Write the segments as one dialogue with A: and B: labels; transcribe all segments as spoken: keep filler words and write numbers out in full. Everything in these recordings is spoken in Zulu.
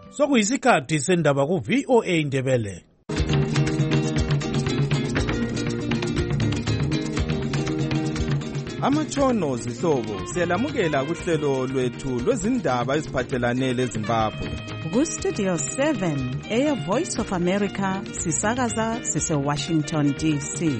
A: Sokuyisikhathi sendaba ku V O A Ndebele.
B: Amatshono zihlobo siyalamukela kuhlelo lwethu lwezindaba eziphathelane leZimbabwe.
C: Ku Studio seven eya Voice of America sisakaza sise Washington D C.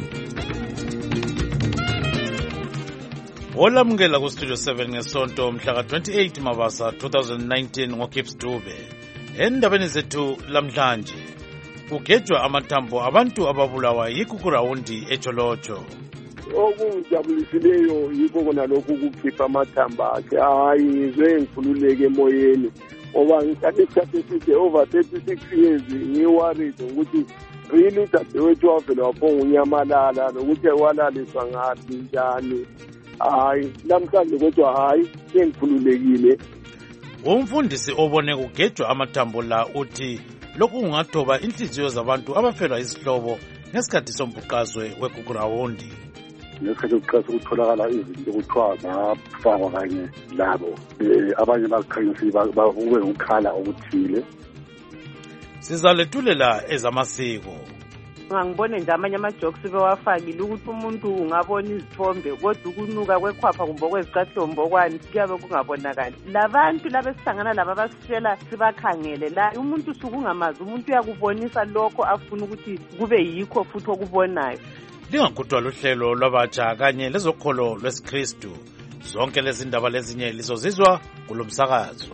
A: Olamukela ku Studio seven ngesonto mhla ka twenty-eight Mabasa twenty nineteen ngoKips Dube. Endabeni zethu lamhlanje kugejwa amathambo abantu ababulawa yikukurawundi eCholocho.
D: Okujabulisileyo yikho kona lokhu kukhipha amathamba akhe. Hayi ngizwe ngikhululeke emoyeni ngoba ngithathe isikhathi eside over thirty-six years ngiworried ukuthi really dadewethu wavele waphonga unyamalala nokuthi walaliswa ngathi njani. Hayi namhlanje kodwa hayi sengikhululekile.
A: Umfundisi obone kugejwa amathambo la uthi lokhu kungathoba inhliziyo zabantu abafelwa izihlobo ngesikhathi sombhuqazwe wekukurawundi.
E: Ngesikhathi sokuqala ukutholakala izinto okuthiwa ngafakwa kanye labo abanye bakhanyisi babukwe ngokhala okuthile.
A: Sizalethulela ezamasiko.
F: Ngangibone nje amanye amajokes bewafakile ukuthi umuntu ungabona izithombe kodwa ukunuka kwekhwapha kumbe kwezicahlombo kwani kuyabe kungabonakali. Labantu labesihlangana laba basishela sibakhangele la umuntu sukungamazi umuntu uyakubonisa lokho afuna ukuthi kube yikho futhi okubonayo.
A: Lingakudwa luhlelo lwabatsha kanye lezokholo lwesiKristu. Zonke lezi ndaba lezinye lizozizwa kulomsakazo.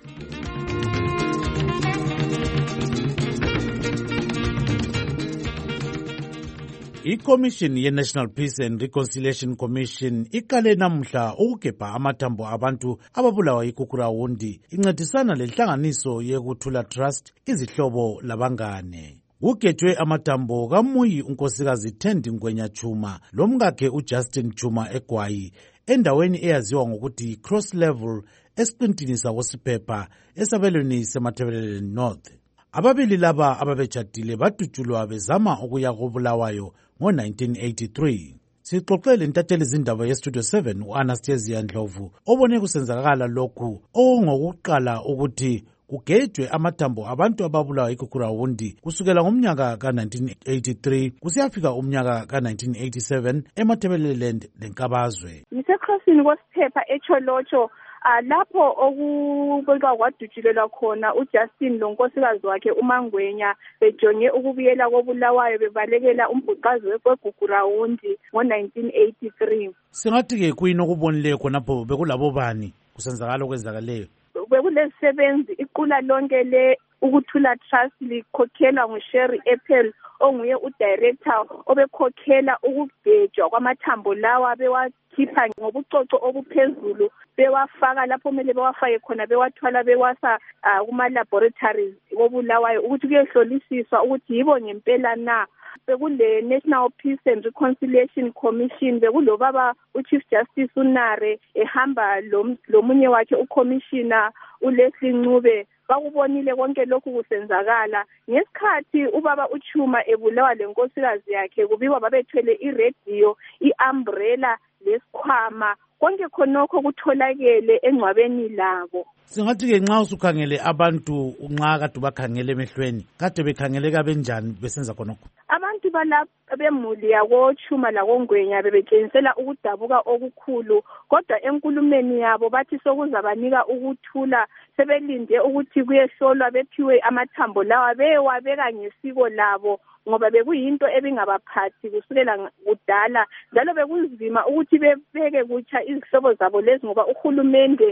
A: I-Commission ye-National Peace and Reconciliation Commission iqale namuhla ukugebha amathambo abantu ababulawa yikukurawundi incedisana lenhlanganiso yekuthula Trust izihlobo labangane. Kugejwe amathambo kaMuyi unkosikazi Thendi Ngwenya Chuma lomkakhe uJustin Chuma eGwayi endaweni eyaziwa ngokuthi Cross Level esiqintini sakosiphepha esabelweni seMatabeleland North. Ababili laba ababejadile badutshulwa bezama ukuya koBulawayo ngo nineteen eighty-three. Sixoxele intatheli izindaba yeStudio seven uAnastasia Ndlovu obone kusenzakala lokhu okungokuqala ukuthi kugejwe amathambo abantu ababulawa yikukurawundi kusukela ngomnyaka ka nineteen eighty-three kusiyafika umnyaka ka nineteen eighty-seven eMatabeleland leNkabazwe.
G: Ngisekhosini kosiphepha eCholocho lapho okubeka kwadutshulelwa khona uJustin lonkosikazi wakhe uMangwenya bejonge ukubuyela koBulawayo bebalekela umbhuqazwe wekukurawundi ngo nineteen eighty-three.
A: Singathi ke kuyini okubonileyo khonapho bekulabo bani kusenzakala okwenzakaleyo?
G: Bekulezisebenzi iqula lonke le ukuthula Trust likhokhelwa nguSherry Apple onguye udirector obekhokhela ukugejwa kwamathambo lawa bewakhipha ngobucoco obuphezulu bewafaka lapho kumele bewafake khona bewathwala bewasa kuma laboratories koBulawayo ukuthi kuyehlolisiswa ukuthi yibo ngempela na. Bekule National Peace and Reconciliation Commission bekulobaba uChief Justice uNare ehamba lomunye wakhe uCommissioner uLeslie Ncube bakubonile konke lokhu kusenzakala ngesikhathi ubaba uChuma ebulawa lenkosikazi yakhe kubikwa babethwele iradio iumbrella lesikhwama konke khonokho kutholakele engcwabeni labo.
A: Singathi ke nxa usukhangele abantu nxa kade bakhangele emehlweni kade bekhangeleka benjani besenza khonokho?
G: Abantu balapha bemuli yakoChuma lakoNgwenya bebetshengisela ukudabuka okukhulu kodwa enkulumeni yabo bathi sokuzabanika ukuthula sebelinde ukuthi kuyehlolwa bephiwe amathambo lawa bewabeka ngesiko labo ngoba bekuyinto ebingabaphathi kusukela kudala njalo bekunzima ukuthi bebeke kutsha izihlobo zabo lezi ngoba uhulumende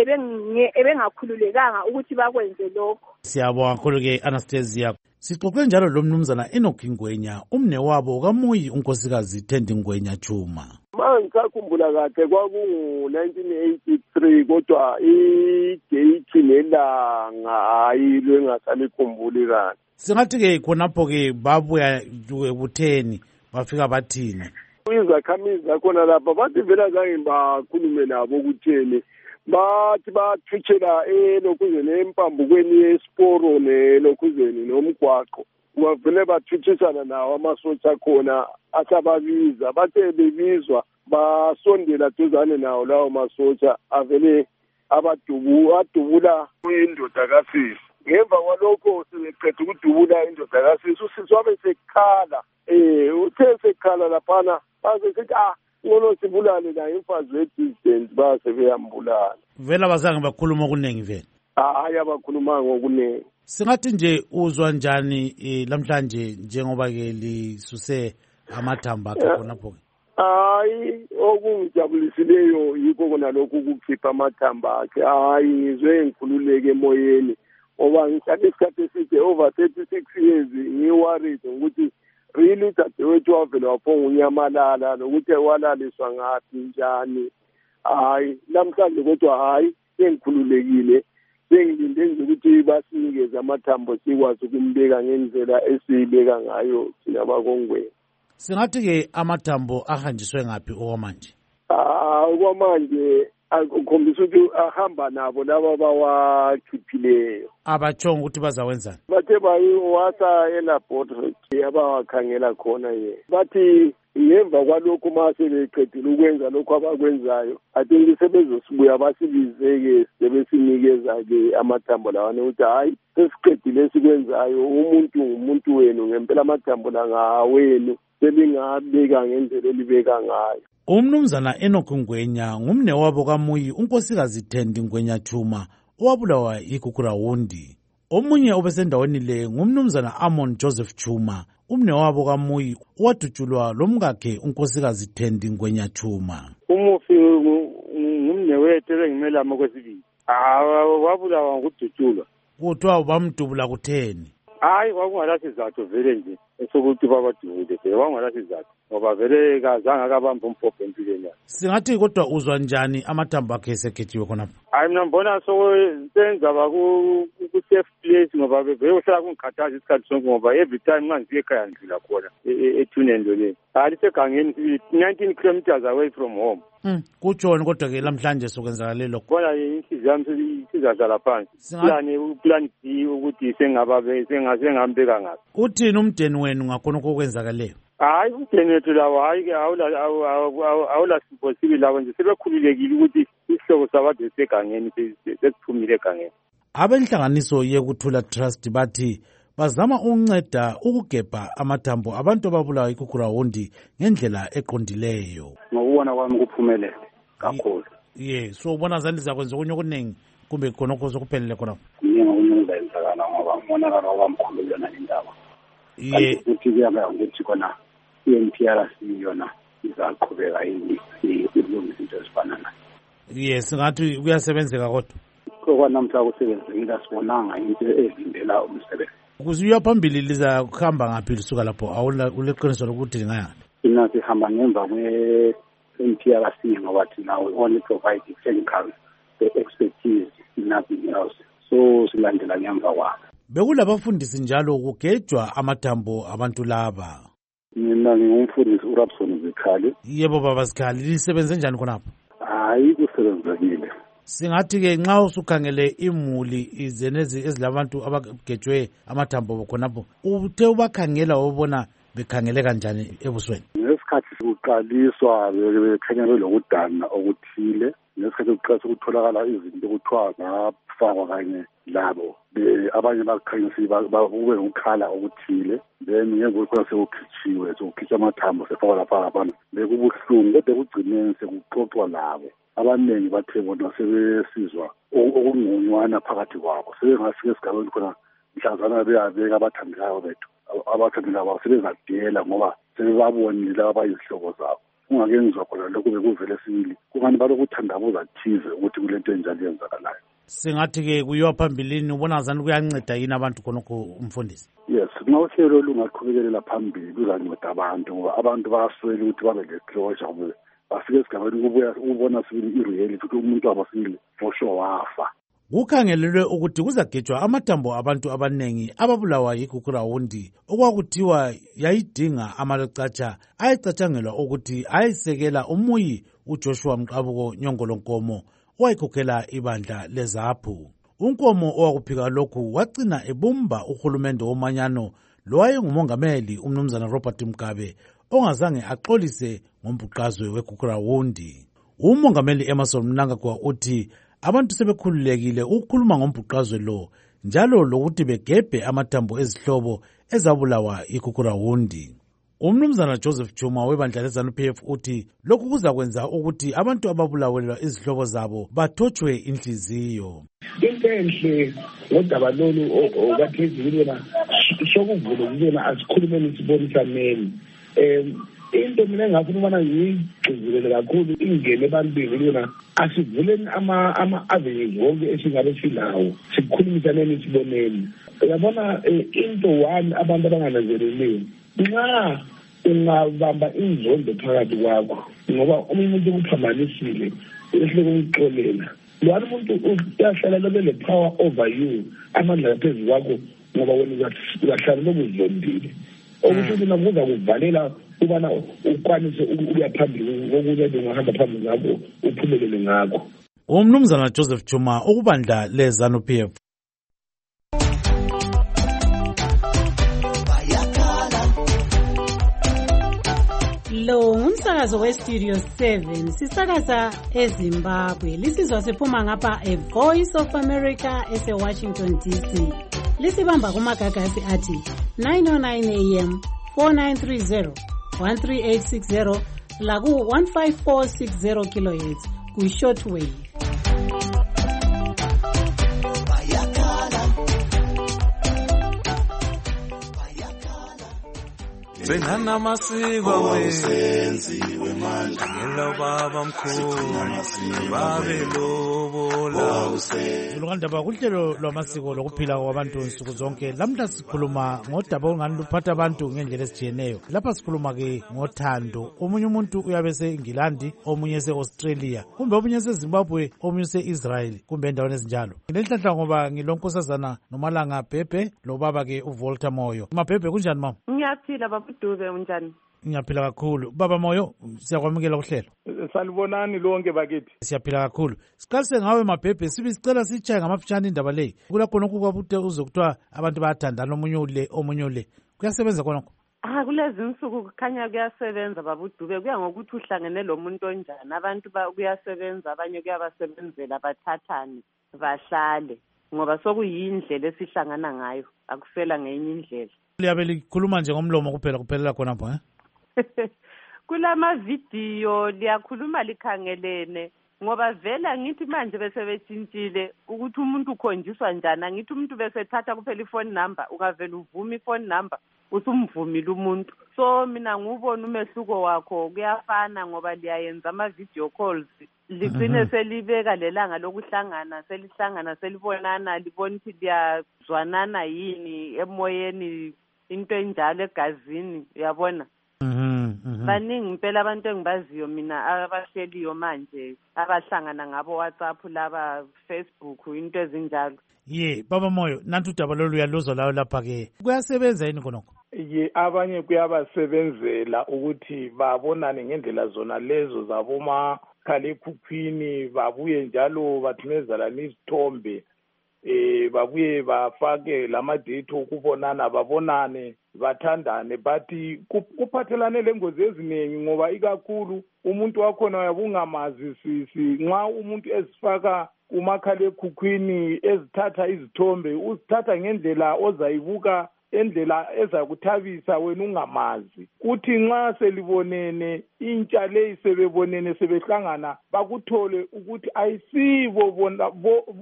G: ebengakhululekanga ukuthi bakwenze lokho.
A: Siyabonga kakhulu ke Anastasia. Sixoxe njalo lo mnumzana Enoch Ngwenya umne wabo kaMuyi unkosikazi Thendi Ngwenya Chuma.
D: Mangisakhumbula kahle kwakungu nineteen eighty-three kodwa idate nelanga ayilwe ngasalikhumbuli kahle.
A: Singathi ke khonapho ke babuya ebutheni bafika bathini?
D: Izakhamizi zakhona lapha bathi vela zange bakhulume nabo ukutheni bathi bathutshela elokhuzeni empambukweni yesiporo nelokhuzeni nomgwaqo bavele bathuthisana nawo amasotsha khona asababiza bathe bebizwa basondela duzane nawo lawo masotsha avele abadubu adubula indoda kasisi ngemva kwalokho siqeda ukudubula indoda kasisi usisi wabe sekhala um uthe sekhala laphana base sithi ah ngono sibulale naye imfazi we-distance base beyambulala.
A: Vele abazange bakhuluma okuningi vele?
D: Hayi abakhuluma ngokuningi.
A: Singathi nje uzwa njani eh, lamhlanje njengoba-ke lisuse amathambo akhe khonapho-ke?
D: Hayi okungijabulisileyo yikho kona lokhu ukukhipha amathambo akhe. Hayi ngizwe ngikhululeke emoyeni ngoba ngihlale isikhathi eside over thirty-six years ngiworried ukuthi really dadewethu wavele waphonga unyamalala nokuthi walaliswa ngaphi njani. Hayi namhlanje kodwa hayi sengikhululekile, sengilinde nje ukuthi basinikeze amathambo sikwazi ukumbeka ngendlela esiyibeka ngayo thina bakongweni.
A: Singathi-ke amathambo ahanjiswe ngaphi okwamanje?
D: Ah okwamanje akukhombisa ukuthi ahamba nabo laba bawakhiphileyo.
A: Abachonga ukuthi bazawenzani?
D: Bathe bayiwasa elaboratory abawakhangela khona ye. Bathi ngemva kwalokhu mase beqedile ukwenza lokho abakwenzayo athi sebezosibuya basibizeke sebesinikeza-ke amathambo lawana ukuthi hayi sesiqedile esikwenzayo, umuntu ngumuntu wenu ngempela amathambo la ngawenu selingabeka ngendlela elibeka ngayo.
A: Umnumzana Enoch Ngwenya ngumne wabo kaMuyi unkosikazi Thendi Ngwenya Chuma owabulawa iGugurawundi. Omunye obesendaweni le ngumnumzana Amon Joseph Chuma umne wabo kaMuyi owadutshulwa lomkakhe unkosikazi Thendi Ngwenya Chuma.
H: Umufi ngumne wethu engimela amakwesibili. Ah wabulawa ngokudutshulwa.
A: Kuthiwa bamdubula kutheni?
H: Hayi kwakungalasizathu vele nje esokuthi babadubule vele kwakungalasizathu ngoba vele kazange akabamba umpopho empilweni yakhe.
A: Singathi kodwa uzwa njani amathambo akhe esekhethiwe khonapho?
H: Hayi mina ngibona senza ku-safe place ngoba vele uhlala kungikhathaza isikhathi sonke ngoba every time nxa ngifika ekhaya ngidlula khona ethuneni leli. Hayi lisegangeni nineteen kilometers away from home.
A: Mm, kutshoni kodwa-ke lamhlanje sokwenzakale lokho?
H: Bona inhliziyo yami sizadlala phansi. Plan uplan B ukuthi sengababe sengambeka ngaphi.
A: Uthini umndeni wenu ngakhonokho okwenzakaleyo?
H: Hayi umndeni wethu lawo hayi awula impossible labo nje sebekhululekile ukuthi isihlobo sabade segangeni sesiphumile egangeni.
A: Abenhlanganiso yekuthula trust bathi bazama ukunceda ukugebha amathambo abantu ababulawa iGugurawundi ngendlela eqondileyo.
E: Ngokubona kwami kuphumelele kakhulu.
A: Ye, so ubona zani zakwenza okunye okuningi kumbe khonokho sokuphelele khonapho?
E: Yena unyuza insakana ngoba umonakalo wabamkhulu yona indaba.
A: Ye,
E: ukuthi kuyaba ukuthi khona i-N P R C yona izaqhubeka yini ilungisa into ezifana nayo.
A: Ye, singathi kuyasebenzeka kodwa.
E: Kokwanamhla kusebenzekile asibonanga into evimbela umsebenzi.
A: Kuziya phambili liza kuhamba ngaphi lisuka lapho awula uleqiniso lokuthi lingaya?
E: Thina sihamba ngemva kwe-N P R C ngoba thina we only provide technical expertise, nothing else. So silandela ngemva kwabo.
A: Bekulabafundisi njalo kugejwa amathambo abantu laba.
E: Mina ngingumfundisi uRabson Zikhali.
A: Yebo baba Zikhali, lisebenze njani khonapho?
E: Hayi kusebenzekile.
A: Singathi-ke nxa usukhangele imuli izenezi ezilabantu abagejwe amathambo khonapho uthe ubakhangela wabona bekhangele kanjani ebusweni?
E: Ngesikhathi sokuqaliswa bekhanya belokudana okuthile, ngesikhathi sokuqalisa ukutholakala izinto okuthiwa ngafakwa kanye labo abanye bakhanyisa babube ngokukhala okuthile, then ngemva kokuthi sekukhitshiwe sokukhitsha amathambo sefakwa lapha abantu bekubuhlungu kodwa ekugcineni sekuxoxwa labo. Abaningi bathe bona sebesizwa okungconywana phakathi kwabo, sebengafika esigabeni khona mhlazana beyabeka abathandekayo bethu abathandekayo babo sebezadela ngoba sebebabonile abayizihlobo zabo. Kungakenzwa khona lokhu bekuvele sibili kungani balokuthandabuza thize ukuthi kulento enjalo yenzakalayo.
A: Singathi-ke kuyiwa phambilini ubona zani kuyanceda yini abantu khonokho umfundisi?
E: Yes, nxa uhlelo lungaqhubekelela phambili luzanceda abantu ngoba abantu bayaswela ukuthi babe le-closure bafike esigabeni kubuya ubona sibili i-reality ukuthi umuntu wabo sibili for sure wafa.
A: Kukhangelelwe ukuthi kuzagejwa amathambo abantu abanengi ababulawa iGugurawundi okwakuthiwa yayidinga amalecatsha ayecatshangelwa ukuthi ayisekela umuyi uJoshua Mqabuko Nyongolonkomo owayikhokhela ibandla leZaphu. Unkomo owakuphika lokhu wagcina ebumba uhulumende womanyano lowayengumongameli umnumzana Robert Mugabe ongazange axolise ngombhuqazwe weGugurawundi. Umongameli Emmerson Mnangagwa uthi abantu sebekhululekile ukukhuluma ngombhuqazwe lo njalo lokuthi begebhe amathambo ezihlobo ezabulawa ikukurawundi. Umnumzana Joseph Chuma webandla leZANU P F uthi lokhu kuzakwenza ukuthi abantu ababulawelwa izihlobo zabo bathotshwe inhliziyo.
I: Into enhle ngodaba lolu okaphezulu na sokuvula ukubona asikhulumeni sibonisane. em into mina ngafuna ubana ngigcizilele kakhulu ingene ebantwini lona asivuleni ama ama avenues wonke esingabe silawo sikhulumisaneni siboneni. Uyabona into one abantu abangananzeleliwe nxa ungabamba inzondo phakathi kwakho ngoba umuntu ukuphambanisile ehleke ukuxolela lo muntu uyahlala lobele power over you amandla phezulu kwakho ngoba wena uyahlala lokuzondile okuthi nakuza kuvalela ubana ukwanise ukuya phambili ngokuze ungahamba phambili ngakho uphumelele ngakho.
A: Umnumzana Joseph Chuma ukubandla leZANU P F.
J: Lo ngumsakazo weStudio seven sisakaza eZimbabwe. Lisizwa siphuma ngapha a Voice of America ese-Washington D C. Lisibamba kumagagasi athi nine oh nine A M, four nine three zero, one three eight six zero laku one five four six zero kilohertz ku-shortwave.
K: Sengana masiko wenziwe manje ngelo baba mkhulu babe lobola
A: Zulukandaba kuhlelo lwamasiko lokuphila kwabantu nsuku zonke. Lamhla sikhuluma ngodaba ongani luphatha abantu ngendlela ezijiyeneyo. Lapha sikhuluma ke ngothando. Omunye umuntu uyabe eseNgilandi, omunye ese-Australia, kumbe omunye ese-Zimbabwe, omunye ese-Israel, kumbe endaweni ezinjalo. Ngilenhlanhla ngoba ngilonkosazana noMalanga Bhebhe lobaba ke uVolta Moyo. Mabhebhe kunjani mama?
F: Ngiyaphila baba Dube unjani?
A: Ngiyaphila kakhulu. Baba Moyo siyakwamukela kuhlelo.
H: Salibonani lonke bakithi.
A: Siyaphila kakhulu. Siqalise ngawe Mabhebhe sibe sicela sichaye ngamafutshane indaba leyi. Kula khona ukubuthe uzokuthiwa abantu bayathandana omunye ule omunye ule. Kuyasebenza khonokho?
F: Ah kulezi insuku kukhanya kuyasebenza baba Dube, kuya ngokuthi uhlangene lo muntu onjani. Abantu kuyasebenza, abanye kuyabasebenzela bathathane bahlale ngoba sokuyindlela esihlangana ngayo, akusela ngenye indlela.
A: Liyabe likhuluma nje ngomlomo kuphela kuphelela khona pho eh?
F: Kulama video liyakhuluma likhangelene ngoba vela ngithi manje bese betshintshile ukuthi umuntu ukhonjiswa njani. Ngithi umuntu bese thatha kuphela iphone number, ungavela uvuma iphone number usumvumile umuntu. So mina ngubona umehluko wakho kuyafana ngoba liyayenza ama video calls, ligcine selibeka lelanga lokuhlangana, selihlangana selibonana, libona ukuthi liyazwanana yini emoyeni, into enjalo egazini, uyabona.
A: Mhm.
F: Baningi impela abantu engibaziyo mina abahleliyo manje abahlangana ngabo WhatsApp laba Facebook into ezinjalo.
A: Ye baba Moyo nantu udaba lolu uyaluzwa lawo lapha ke. Kuyasebenza yini khonokho?
H: Ye abanye kuyabasebenzela ukuthi babonane ngendlela zona lezo zaboma khalekhukhwini, babuye njalo bathumezana izithombe, eh babuye bafake lamadate okubonana, babonane bathandane. But kuphathelane lengozi eziningi ngoba ikakhulu umuntu wakhona uyabungamazi sisi nxa umuntu ezifaka umakhalekhukhwini ezithatha izithombe, uzithatha ngendlela ozayibuka endlela ezakuthabisa wena ungamazi. Kuthi nxa selibonene intsha leyi sebebonene sebehlangana bakuthole ukuthi ayisibo bona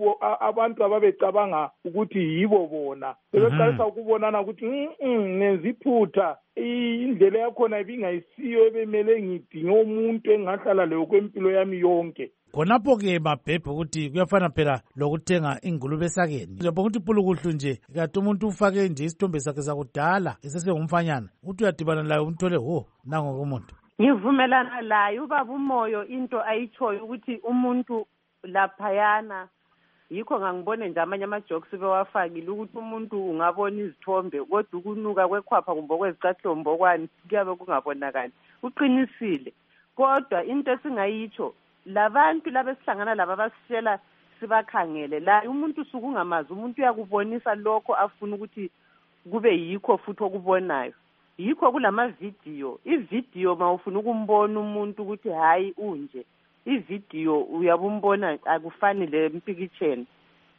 H: abantu ababecabanga ukuthi yibo bona, sebeqalisa ukubonana ukuthi neziphutha indlela yakhona ibingayisiyo ebemele ngidinge umuntu engahlala leyo kwempilo yami yonke.
A: Khonapho ke Mabhebhe ukuthi kuyafana phela lokuthenga ingulube esakeni. Njengoba ukuthi pulukuhlu nje kanti umuntu ufake nje isithombe sakhe sakudala esesengumfanyana, uthi uyadibana layo umthole ho nango komuntu.
F: Ngivumelana laye ubaba uMoyo into ayichoyo ukuthi umuntu laphayana, yikho ngangibone nje amanye ama-jokes bewafakile ukuthi umuntu ungabona izithombe kodwa ukunuka kwekhwapha kumbe kwezicathlombo kwani kuyabe kungabonakali. Uqinisile kodwa into esingayitsho labantu laba esihlangana laba basishela sibakhangele la umuntu usuku ungamazi, umuntu uyakubonisa lokho afuna ukuthi kube yikho futhi okubonayo. Yikho kulama video, ivideo mawufuna ukumbona umuntu ukuthi hayi unje, ivideo uyabumbona akufani le mpikitsheni.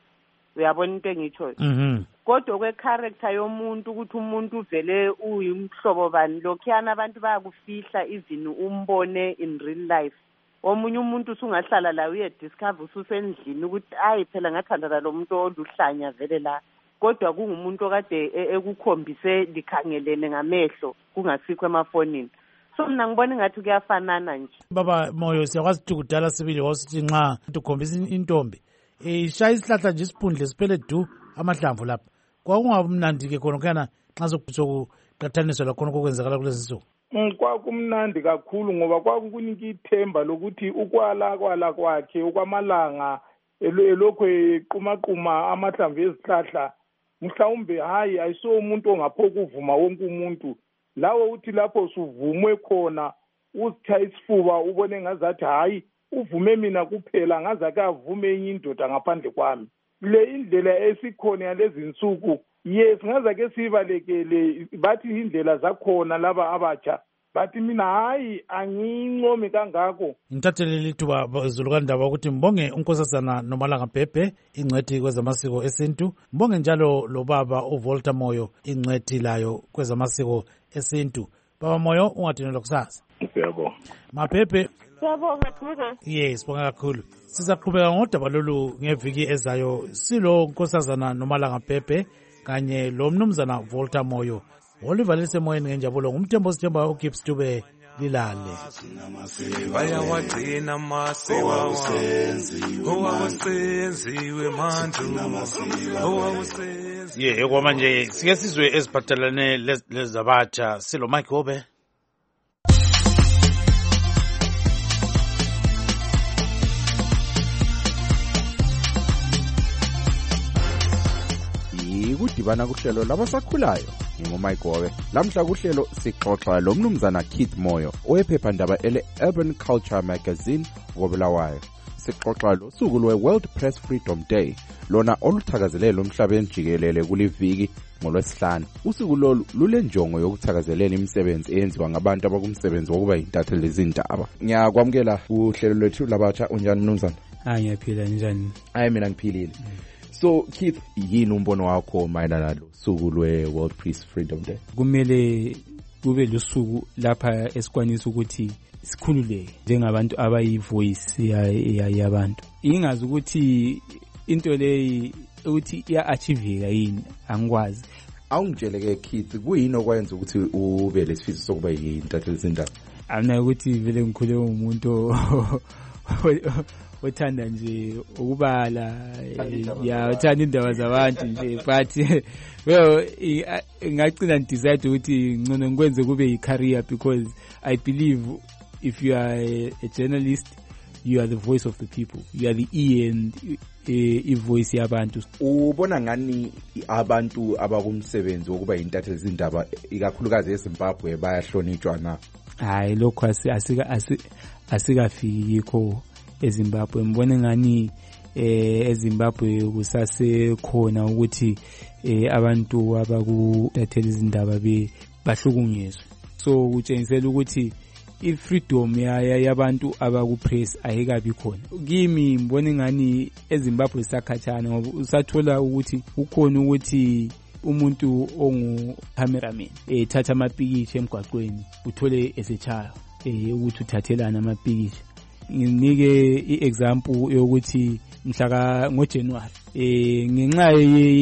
F: uyabona into engitshoyo.
A: Mhm.
F: Kodwa kwe-character yomuntu ukuthi umuntu uvele uyimhlobo bani lokhuyana abantu bayakufihla even umbone in real life. Omunye umuntu usungahlala la uye discover ususendlini ukuthi ayi phela ngathandana lo muntu oluhlanya vele la. Kodwa kungumuntu okade ekukhombise likhangelene ngamehlo kungasikho emafonini. So mina ngibona ngathi kuyafanana nje.
A: Baba Moyo siyakwazi ukuthi kudala sibili wasithi nxa ukhombisa intombi ishaya isihlahla nje isiphundle siphele du amahlamvu lapha. Kwakungabumnandi ke khona kana nxa sokuqathaniswa lakhona okwenzakala kulezi nsuku.
L: Kwakumnandi kakhulu ngoba kwakukunika ithemba lokuthi ukwala kwala kwakhe ukwamalanga elokho equmaquma amahlamvu ezihlahla mhlawumbe hayi ayiso umuntu ongaphokuvuma wonke umuntu. Lawo uthi lapho suvumwe khona uzitha isifuba ubone ngazathi hayi uvume mina kuphela ngazake avume enye indoda ngaphandle kwami. Le indlela esikhona yalezi insuku yes ngazake sibalekele bathi indlela zakhona laba abatsha bathi mina hayi anginqomi kangako.
A: Ngithathele lithuba izulukandaba ukuthi mbonge unkosazana Nomalanga Bhebhe ingcwethi kwezamasiko esintu, mbonge njalo lo baba uVolta Moyo ingcwethi layo kwezamasiko esintu. Baba Moyo ungadinelwa kusasa.
L: Siyabonga.
A: Mabhebhe.
G: Siyabonga Thuza.
A: Yes, bonga kakhulu. Sizaqhubeka ngodaba lolu ngeviki ezayo silo nkosazana Nomalanga Bhebhe kanye lo mnumzana Volta Moyo. Oliver lisemoyeni ngenjabulo ngumthembo sithemba uGibbs Dube lilale.
K: Bayawagcina amasiko owakusenziwe manje owakusenziwe.
A: Ye ngoba manje sike sizwe eziphathelane lezabatsha silo Mike Obe.
M: Ikudibana kuhlelo labasakhulayo ngumike Obe. Lamhla kuhlelo sixoxa lo mnumzana Keith Moyo owephephandaba ele Urban Culture Magazine ngobulawayo. Sixoxa lo suku lwe World Press Freedom Day lona oluthakazelelo umhlabeni jikelele kuliviki ngolwesihlanu. Usuku lolu lulenjongo yokuthakazelela imisebenzi eyenziwa ngabantu abakumsebenzi wokuba yintatheli lezindaba. Ngiyakwamukela uhlelo lwethu labatsha unjani mnumzana?
N: Hayi ngiyaphila njani?
M: Hayi mina ngiphilile. So Keith, yini umbono wakho mayelana nalo suku lwe World Press Freedom Day?
N: Kumele kube lusuku lapha esikwanisa ukuthi sikhululeke njengabantu abayivoice yabantu. Ingazi ukuthi into leyi ukuthi iya-achieveka yini angikwazi.
M: Awungitsheleke Keith, kuyini okwenza ukuthi ube lesifiso sokuba yintatheli zindaba?
N: Ana ukuthi vele ngikhule umuntu othanda nje ukubala ya uthanda indaba zabantu nje but well ngacina decide ukuthi ngcono ngikwenze kube i-career because I believe if you are a, a journalist you are the voice of the people, you are the ear and i voice yabantu.
M: Ubona ngani abantu abakumsebenzi wokuba yintatheli zindaba ikakhulukazi eZimbabwe bayahlonitshwa na?
N: Hayi lokho asika asikafiki yikho eZimbabwe. Mbone ngani eh eZimbabwe kusase khona ukuthi eh abantu abakudathela izindaba be bahlukunyezwe. So kutshengisela ukuthi i-freedom yabantu abakupress ayikabi khona. Kimi mbone ngani eZimbabwe sakhatshana ngoba usathola ukuthi ukhona ukuthi umuntu ongu cameraman ethatha amapikisha emgwaqweni uthole esechaya eh ukuthi uthathelana amapikisha. Nginike i-example yokuthi mhla ngoJanuary eh ngenxa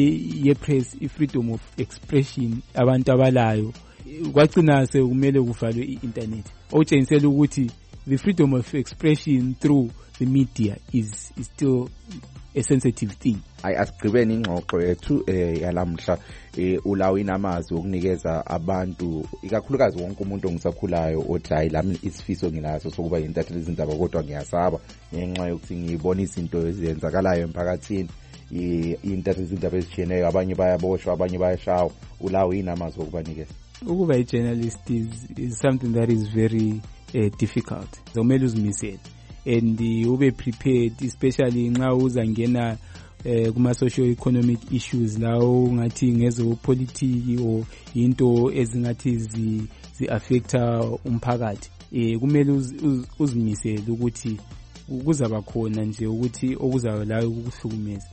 N: ye press i-freedom of expression abantu abalayo kwagcina sekumele kuvalwe i-internet. Okutshengisela ukuthi the freedom of expression through the media is, is still a sensitive thing.
M: Ay asigqibeni ingxoxo yethu eh yalamhla eh ulawo inamazi okunikeza abantu ikakhulukazi wonke umuntu ongisakhulayo othi hayi lami isifiso ngilaso sokuba yintatheli izindaba kodwa ngiyasaba ngenxa yokuthi ngibona izinto ezenzakalayo emphakathini intatheli izindaba ezitshiyeneyo abanye bayaboshwa abanye bayashawa ulawo inamazi okubanikeza.
N: Ukuba i-journalist is, is something that is very uh, difficult. Kumele uzimisele and uh, ube prepared especially nxa uzangena uh, kuma socio economic issues lawo ngathi ngezopolitiki or into ezingathi zi, zi affecta umphakathi. Eh kumele uz, uz, uzimisele ukuthi kuzaba khona nje ukuthi okuzayo la ukuhlukumeza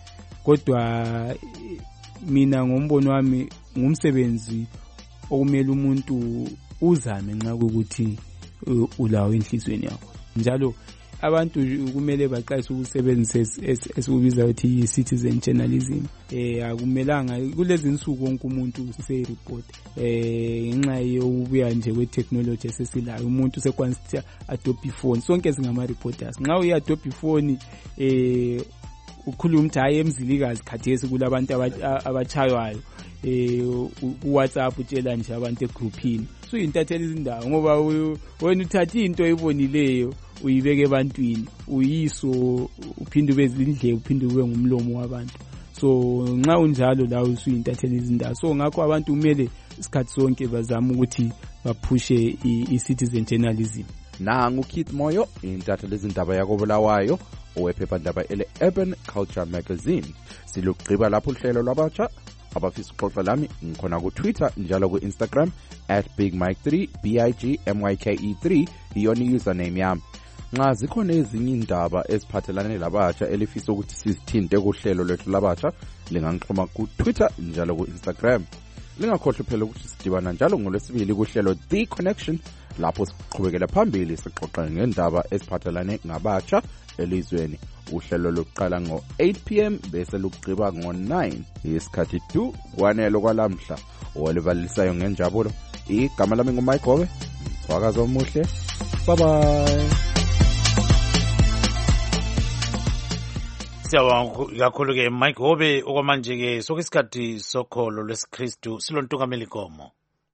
N: kodwa mina ngombono wami ngumsebenzi okumele umuntu uzame nxa ukuthi ulawo enhlizweni yakho. Njalo abantu kumele baqalise ukusebenzisa esikubiza ukuthi yi-citizen journalism. Eh akumelanga kulezi insuku wonke umuntu useyireport eh ngenxa yokubuya nje kwe-technology esesilayo. Umuntu sekwanisa adobe phone, sonke singama reporters. Nxa uyi-adobe phone eh ukhuluma ukuthi hayi emzilikazi khathesi kulabantu abachaywayo eh uWhatsApp utshela nje abantu egroupini. So intathela izindawo ngoba wena uthatha into oyibonileyo uyibeke ebantwini, uyiso uphinde ube izindle uphinde ube ngumlomo wabantu. So nxa unjalo la usuyintathela izindawo. So ngakho abantu kumele isikhathi sonke bazama ukuthi baphushe i-citizen journalism.
M: Nangu Keith Moyo intathela izindaba yakobulawayo owephephandaba ele Urban Culture Magazine. Silugqiba lapho uhlelo lwabatsha abafisa ukuxoxa lami ngikhona ku Twitter njalo ku Instagram at big mike three b i g m y k e three iyona username yami. Nxa zikhona ezinye indaba eziphathelane labatsha elifisa ukuthi sizithinte kuhlelo lwethu labatsha lingangixhuma ku Twitter njalo ku Instagram. Lingakhohlwa phela ukuthi sidibana njalo ngolwesibili kuhlelo The Connection lapho siqhubekela phambili sixoxa ngendaba eziphathelane ngabatsha elizweni. Uhlelo lokuqala ngo eight p m bese lugqiba ngo nine isikhathi two kwanele kwalamhla olivalisayo ngenjabulo. Igama lami nguMike Gobe. Swakaza omuhle. Bye bye.
A: Siyabonga kakhulu ke Mike Gobe. Okwamanje ke sokusikhathi sokholo lwesiKristu silontungameli Gomo.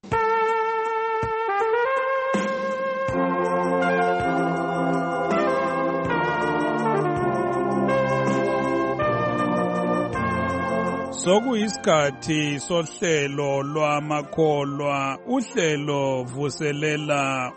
O: Sokuyisikhathi sohlelo lwamakholwa, uhlelo vuselela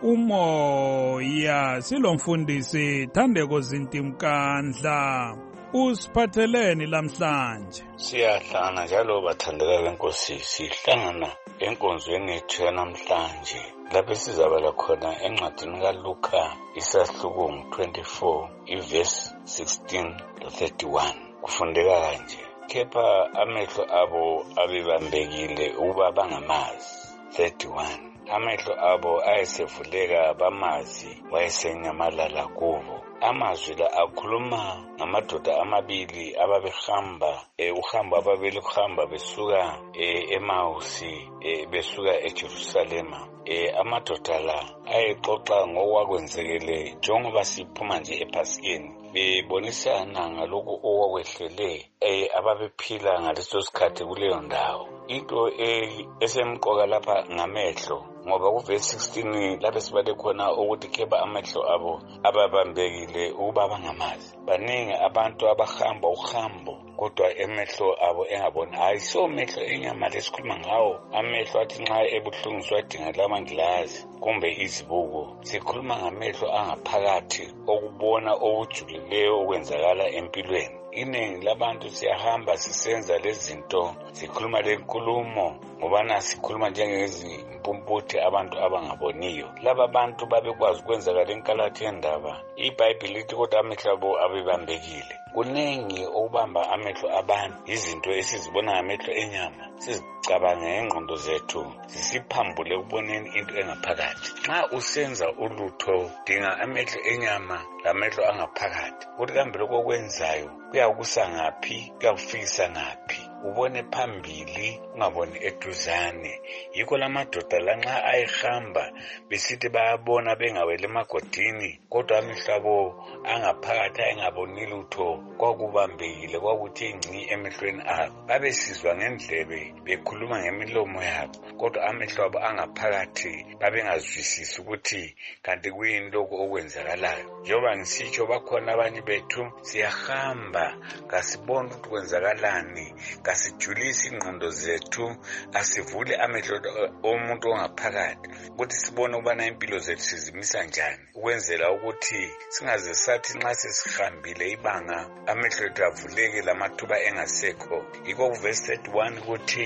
O: umoya. Silomfundisi Thandeko Zintimkandla. Usiphatheleni lamhlanje?
P: Siyahlangana njalo bathandeka benkosi, sihlangana enkonzweni yethu yanamhlanje lapho sizabala khona encwadini kaLuka isahluko twenty-four iverse sixteen to thirty-one. Kufundeka kanje: kepha amehlo abo abebambekile ukuba bangamazi. thirty-one. Amehlo abo ayesevuleka bamazi, wayesenyamalala kubo. Amazwi la akhuluma ngamadoda amabili ababehamba e uhamba ababili kuhamba besuka e eMausi e besuka eJerusalema. E amadoda la ayexoxa ngokwakwenzekele njengoba siphuma nje ePhasikeni, bebonisana ngalokho okwakwehlele eh ababephila ngaleso sikhathi kuleyo ndawo. Into esemqoka lapha ngamehlo, ngoba kuverse sixteen lapho sibale khona ukuthi kepha amehlo abo ababambekile ukuba bangamazi. Baningi abantu abahamba uhambo kodwa emehlo abo engaboni. Ayiso mehlo enyama lesikhuluma ngawo, amehlo athi nxa ebuhlungu adinga lamangilazi kumbe izibuko. Sikhuluma ngamehlo angaphakathi okubona okujulileyo okwenzakala empilweni. Iningi labantu siyahamba sisenza lezinto, sikhuluma lenkulumo ngobana sikhuluma njengezimpumputhe abantu abangaboniyo. Laba bantu babekwazi ukwenzakala enkalathe yendaba. iBhayibheli lithi kodwa amehlo abo abebambekile. Kunengi okubamba amehlo abantu, izinto esizibona ngamehlo enyama sizicabange ngengqondo zethu, sisiphambule ukuboneni into engaphakathi. Nxa usenza ulutho dinga amehlo enyama lamehlo angaphakathi, ukuthi kambe lokho okwenzayo kuyakusa ngaphi, kuyakufikisa ngaphi, ubone phambili ungaboni eduzane. Yikho lamadoda la nxa ayihamba besithi bayabona bengawele emagodini, kodwa amehlo abo angaphakathi ayengaboni lutho, kwakubambekile, kwakuthi ngci emehlweni abo. Babesizwa ngendlebe bekhuluma ngemilomo yabo, kodwa amehlo abo angaphakathi babengazwisisi ukuthi kanti kuyini lokho okwenzakalayo. Njengoba ngisitsho, bakhona abanye bethu siyahamba kasibona ukuthi kwenzakalani, kasijulisi ingqondo zethu, asivule amehlo omuntu ongaphakathi ukuthi sibone ukubana impilo zethu sizimisa njani, ukwenzela ukuthi singaze sathi nxa sesihambile ibanga amehlo ethu avuleke lamathuba engasekho. Yikho kuverse thirty-one ukuthi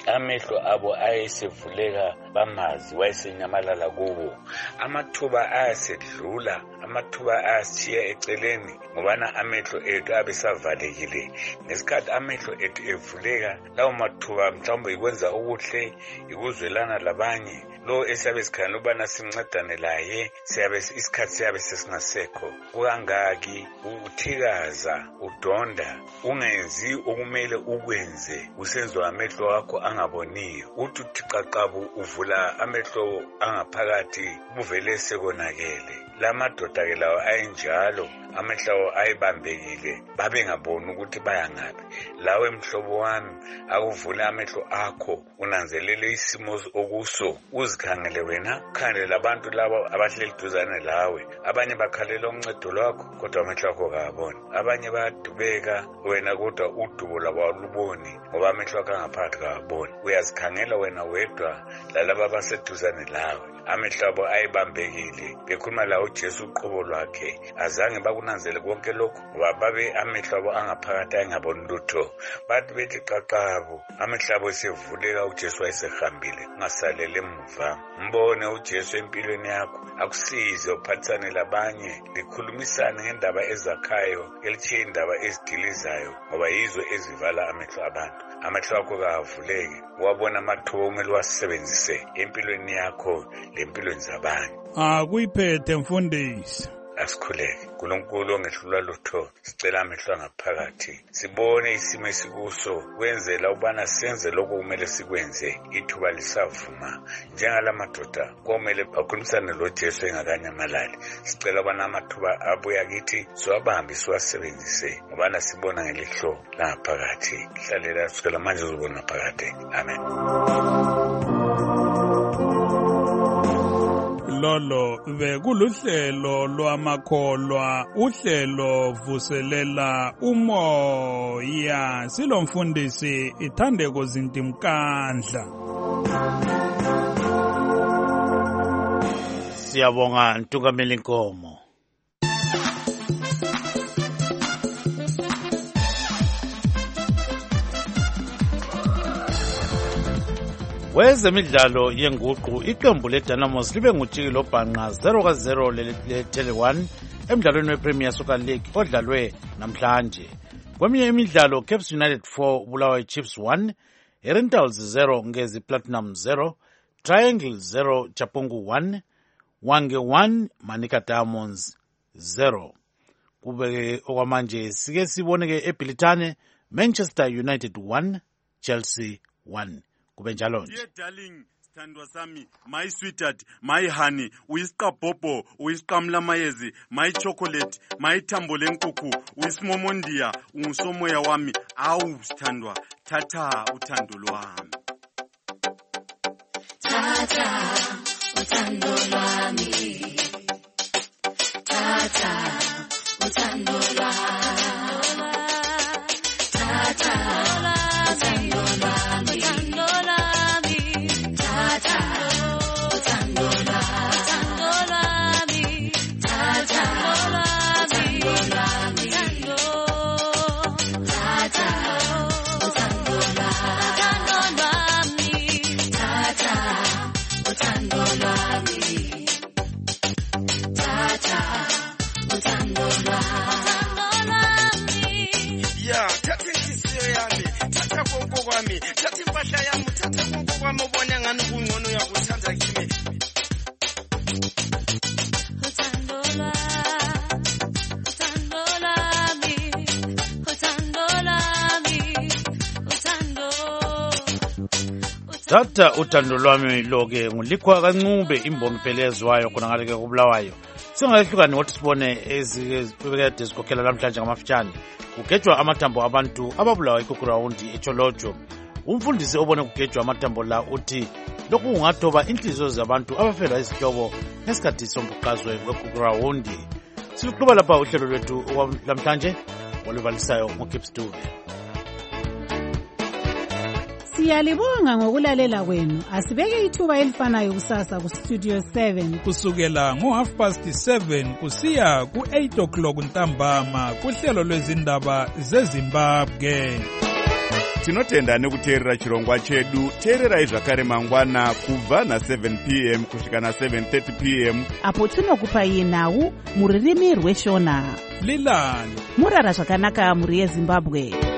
P: amehlo abo ayesevuleka bamazi wayesenyamalala kubo. Amathuba ayasedlula, amathuba ayashiya eceleni ngobana amehlo ethu abesavalekile. Ngesikhathi amehlo ethu evuleka, lawo mathuba mhlawumbe ikwenza ukuhle, ikuzwelana labanye, lo esiyabe sikhangela ubana simncedane laye, siyabe isikhathi siyabe sesingasekho. Kukangaki uthikaza, udonda, ungenzi okumele ukwenze, usenzwa amehlo akho angaboniyo. Uthi uthixaqabu uvula amehlo angaphakathi, buvele sekonakele. Lamadoda ke lawo ayinjalo, amehlo ayibambekile, babengaboni ukuthi bayangaphi. Lawe mhlobo wami, akuvule amehlo akho, unanzelele isimo okuso, uzikhangele wena, khangele abantu labo abahleli duzane lawe. Abanye bakhalela uncedo lwakho kodwa amehlo akho akaboni. Abanye bayadubeka wena kodwa udubo lwabo aluboni ngoba amehlo akho angaphakathi akaboni. Uyazikhangela wena wedwa lalabo abaseduzane lawe. Amehlo abo ayibambekile, bekhuluma la uJesu uqobo lwakhe, azange bakunanzele konke lokho ngoba babe amehlo abo angaphakathi ayengaboni lutho. Bathi bethi qaqabo, amehlo abo esevuleka, uJesu wayesehambile, ungasalele emuva. Mbone uJesu empilweni yakho, akusize uphathisane labanye, likhulumisane ngendaba ezakhayo, elitshiye indaba ezidilizayo ngoba yizo ezivala amehlo abantu. Amehlo akho kavuleke, wabona amathuba okumele wasebenzise empilweni yakho lempilweni zabanye.
O: Ah, kuyiphethe mfundisi.
P: Asikhuleke, uNkulunkulu ongehlulwa lutho, sicela amehlo angaphakathi, sibone isimo esikuso, kwenzela ubana senze lokho kumele sikwenze, ithuba lisavuma. Njengala madoda komele bakhulumisane lo Jesu engakanyamalali, sicela ubana amathuba abuya kithi siwabambe siwasebenzise ngobana sibona ngelihlo langaphakathi. Hlalela sicela manje uzobona phakathi. Amen.
O: Lolo bekuluhlelo lwamakholwa, uhlelo vuselela umoya, silomfundisi Ithandeko Zintimkandla.
A: Siyabonga Ntungameli Nkomo. Wezemidlalo yenguqu, iqembu leDynamos libe ngujikilo bhanqa zero ka zero leTele one emdlalweni wePremier Soccer League odlalwe namhlanje. Kweminye imidlalo, Caps United four Bulawayo Chiefs one, Herentals zero Ngezi Platinum zero, Triangle zero Chapungu one, Wange one Manika Diamonds zero. Kube okwamanje sike siboneke eBilitane, Manchester United one, Chelsea one. Dear
Q: darling, sithandwa sami, my sweetheart, my honey, uyisiqabhobho, uyisiqamla mayezi, my chocolate, my thambo lenkukhu, uyisimomondia, ungusomoya wami, awu sithandwa, thatha uthando lwami.
R: Thatha uthando lwami, thatha uthando lwami, thatha uthando lwami.
Q: Thatha impahla yami, thatha konke kwami ubone ngani kungcono yakuthanda kimi.
R: Uthando lwami, uthando lwami, uthando lwami, uthando.
A: Thatha uthando lwami loke ngulikhwa kancube imbongi phela ezwayo khona ngale ke kubulawayo. Singayehlukani ukuthi sibone ezikade zikhokhela namhlanje ngamafitshane. Kugejwa amathambo abantu ababulawa ikukurawundi eCholojo. Umfundisi obone kugejwa amathambo la uthi lokhu kungathoba inhliziyo zabantu abafela izihlobo ngesikhathi sombuqazwe wekukurawundi. Siluqhuba lapha uhlelo lwethu namhlanje oluvalisayo ngoKips Dube.
J: Siyalibonga ngokulalela kwenu. Asibeke ithuba elifanayo kusasa ku Studio seven
O: kusukela ngo half past seven kusiya ku eight o'clock ntambama kuhlelo lwezindaba zeZimbabwe.
S: tinotenda nekuteerera chirongwa chedu. teererai zvakare mangwana kubva na-seven p m kusvika na-seven thirty p m
C: apo tinokupai nhau muririmi rweshona.
O: lilani
C: murara zvakanaka muri yezimbabwe.